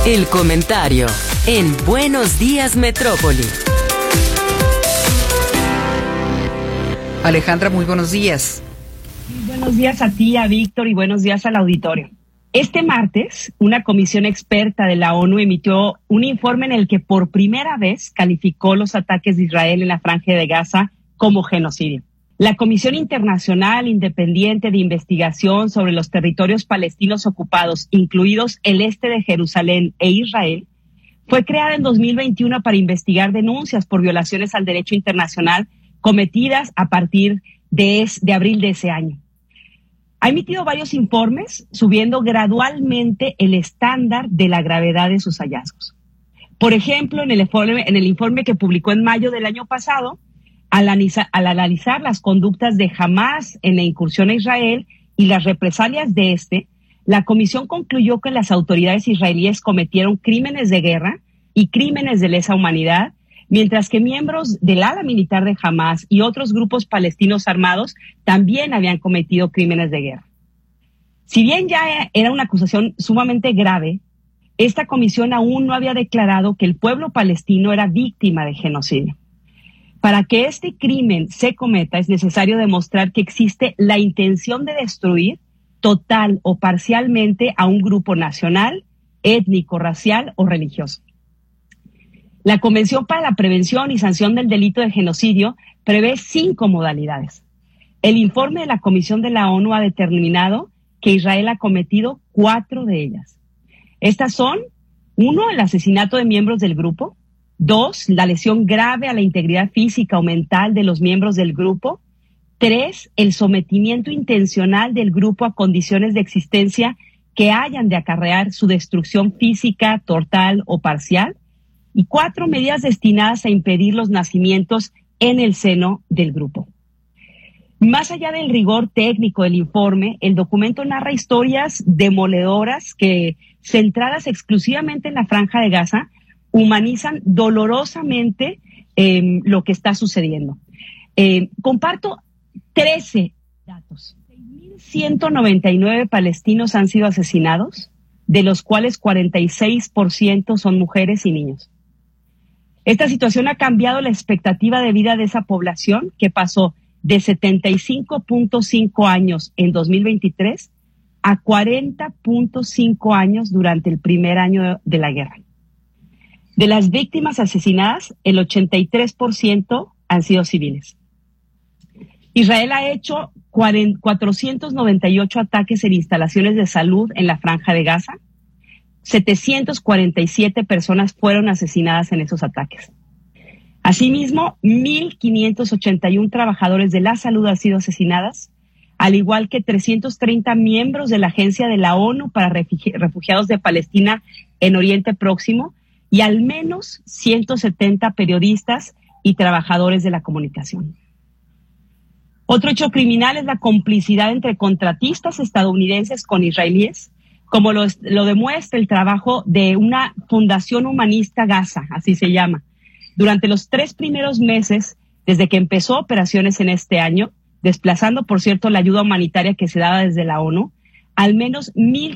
El comentario en Buenos Días Metrópoli. Alejandra, muy buenos días. Buenos días a ti, a Víctor, y buenos días al auditorio. Este martes, una comisión experta de la ONU emitió un informe en el que por primera vez calificó los ataques de Israel en la Franja de Gaza como genocidio. La Comisión Internacional Independiente de Investigación sobre los Territorios Palestinos Ocupados, incluidos el este de Jerusalén e Israel, fue creada en 2021 para investigar denuncias por violaciones al derecho internacional cometidas a partir de abril de ese año. Ha emitido varios informes, subiendo gradualmente el estándar de la gravedad de sus hallazgos. Por ejemplo, en el informe que publicó en mayo del año pasado, al analizar las conductas de Hamás en la incursión a Israel y las represalias de la comisión concluyó que las autoridades israelíes cometieron crímenes de guerra y crímenes de lesa humanidad, mientras que miembros del ala militar de Hamás y otros grupos palestinos armados también habían cometido crímenes de guerra. Si bien ya era una acusación sumamente grave, esta comisión aún no había declarado que el pueblo palestino era víctima de genocidio. Para que este crimen se cometa es necesario demostrar que existe la intención de destruir total o parcialmente a un grupo nacional, étnico, racial o religioso. La Convención para la Prevención y Sanción del Delito de Genocidio prevé 5 modalidades. El informe de la Comisión de la ONU ha determinado que Israel ha cometido 4 de ellas. Estas son: 1, el asesinato de miembros del grupo; 2, la lesión grave a la integridad física o mental de los miembros del grupo; 3, el sometimiento intencional del grupo a condiciones de existencia que hayan de acarrear su destrucción física, total o parcial; y 4, medidas destinadas a impedir los nacimientos en el seno del grupo. Más allá del rigor técnico del informe, el documento narra historias demoledoras que, centradas exclusivamente en la Franja de Gaza, humanizan dolorosamente lo que está sucediendo. Comparto 13 datos. 6.199 palestinos han sido asesinados, de los cuales 46% son mujeres y niños. Esta situación ha cambiado la expectativa de vida de esa población, que pasó de 75.5 años en 2023 a 40.5 años durante el primer año de la guerra. De las víctimas asesinadas, el 83% han sido civiles. Israel ha hecho 498 ataques en instalaciones de salud en la Franja de Gaza. 747 personas fueron asesinadas en esos ataques. Asimismo, 1.581 trabajadores de la salud han sido asesinadas, al igual que 330 miembros de la Agencia de la ONU para Refugiados de Palestina en Oriente Próximo, y al menos 170 periodistas y trabajadores de la comunicación. Otro hecho criminal es la complicidad entre contratistas estadounidenses con israelíes, como lo demuestra el trabajo de una Fundación Humanista Gaza, así se llama. Durante los 3 primeros meses, desde que empezó operaciones en este año, desplazando, por cierto, la ayuda humanitaria que se daba desde la ONU, al menos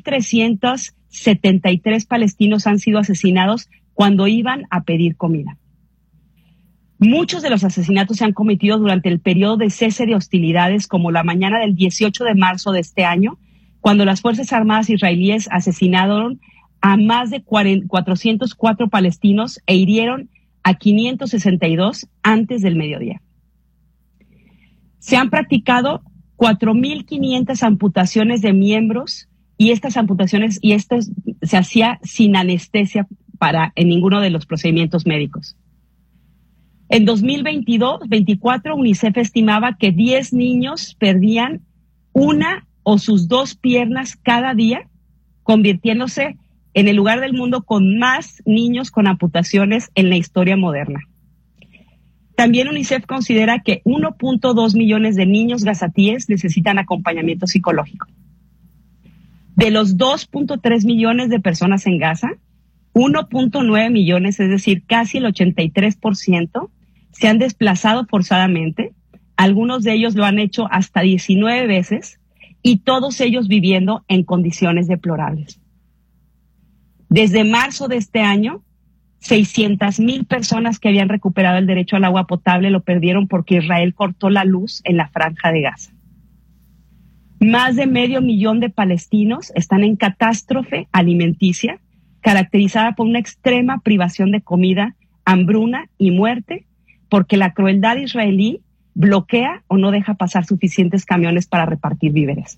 1.373 palestinos han sido asesinados cuando iban a pedir comida. Muchos de los asesinatos se han cometido durante el periodo de cese de hostilidades, como la mañana del 18 de marzo de este año, cuando las Fuerzas Armadas israelíes asesinaron a más de 404 palestinos e hirieron a 562 antes del mediodía. Se han practicado 4.500 amputaciones de miembros, y estas amputaciones se hacía sin anestesia en ninguno de los procedimientos médicos. En 2022-24, UNICEF estimaba que 10 niños perdían una o sus 2 piernas cada día, convirtiéndose en el lugar del mundo con más niños con amputaciones en la historia moderna. También UNICEF considera que 1.2 millones de niños gazatíes necesitan acompañamiento psicológico. De los 2.3 millones de personas en Gaza, 1.9 millones, es decir, casi el 83%, se han desplazado forzadamente. Algunos de ellos lo han hecho hasta 19 veces, y todos ellos viviendo en condiciones deplorables. Desde marzo de este año, 600,000 personas que habían recuperado el derecho al agua potable lo perdieron porque Israel cortó la luz en la Franja de Gaza. Más de 500,000 de palestinos están en catástrofe alimenticia, caracterizada por una extrema privación de comida, hambruna y muerte, porque la crueldad israelí bloquea o no deja pasar suficientes camiones para repartir víveres.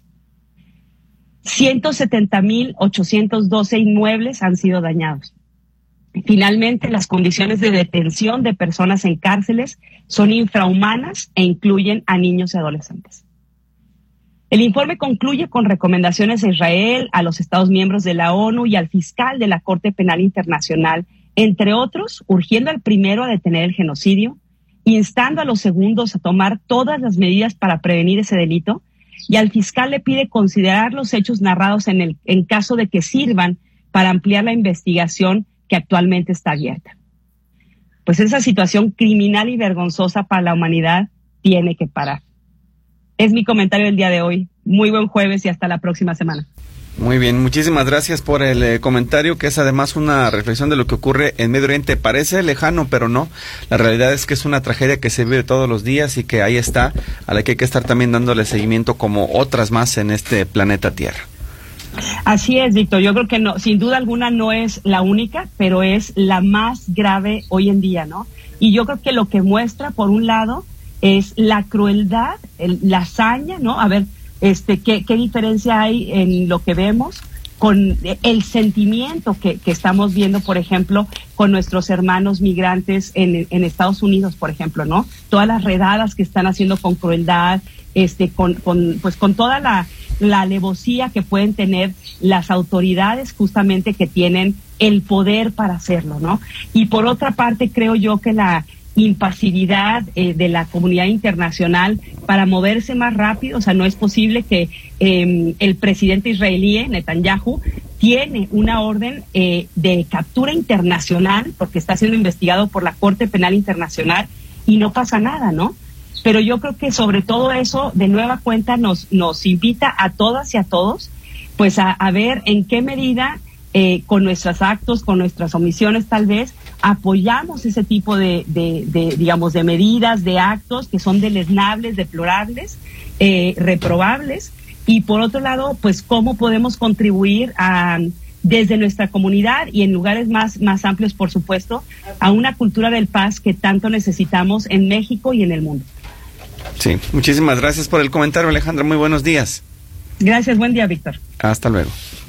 170,812 inmuebles han sido dañados. Finalmente, las condiciones de detención de personas en cárceles son infrahumanas e incluyen a niños y adolescentes. El informe concluye con recomendaciones a Israel, a los Estados miembros de la ONU y al fiscal de la Corte Penal Internacional, entre otros, urgiendo al primero a detener el genocidio, instando a los segundos a tomar todas las medidas para prevenir ese delito, y al fiscal le pide considerar los hechos narrados en caso de que sirvan para ampliar la investigación que actualmente está abierta. Pues esa situación criminal y vergonzosa para la humanidad tiene que parar. Es mi comentario del día de hoy. Muy buen jueves y hasta la próxima semana. Muy bien, muchísimas gracias por el comentario, que es además una reflexión de lo que ocurre en Medio Oriente. Parece lejano, pero no. La realidad es que es una tragedia que se vive todos los días y que ahí está, a la que hay que estar también dándole seguimiento como otras más en este planeta Tierra. Así es, Víctor. Yo creo que no, sin duda alguna no es la única, pero es la más grave hoy en día, ¿no? Y yo creo que lo que muestra, por un lado, es la crueldad, la hazaña, ¿no? A ver, ¿qué diferencia hay en lo que vemos con el sentimiento que estamos viendo, por ejemplo, con nuestros hermanos migrantes en Estados Unidos, por ejemplo, ¿no? Todas las redadas que están haciendo con crueldad, con toda la alevosía que pueden tener las autoridades justamente que tienen el poder para hacerlo, ¿no? Y por otra parte, creo yo que la impasividad de la comunidad internacional para moverse más rápido. O sea, no es posible que el presidente israelí, Netanyahu, tiene una orden de captura internacional porque está siendo investigado por la Corte Penal Internacional y no pasa nada, ¿no? Pero yo creo que sobre todo eso, de nueva cuenta, nos invita a todas y a todos, pues a ver en qué medida con nuestros actos, con nuestras omisiones tal vez, apoyamos ese tipo de medidas, de actos que son deleznables, deplorables, reprobables, y por otro lado, pues cómo podemos contribuir desde nuestra comunidad y en lugares más amplios, por supuesto, a una cultura del paz que tanto necesitamos en México y en el mundo. Sí, muchísimas gracias por el comentario, Alejandra. Muy buenos días. Gracias, buen día, Víctor. Hasta luego.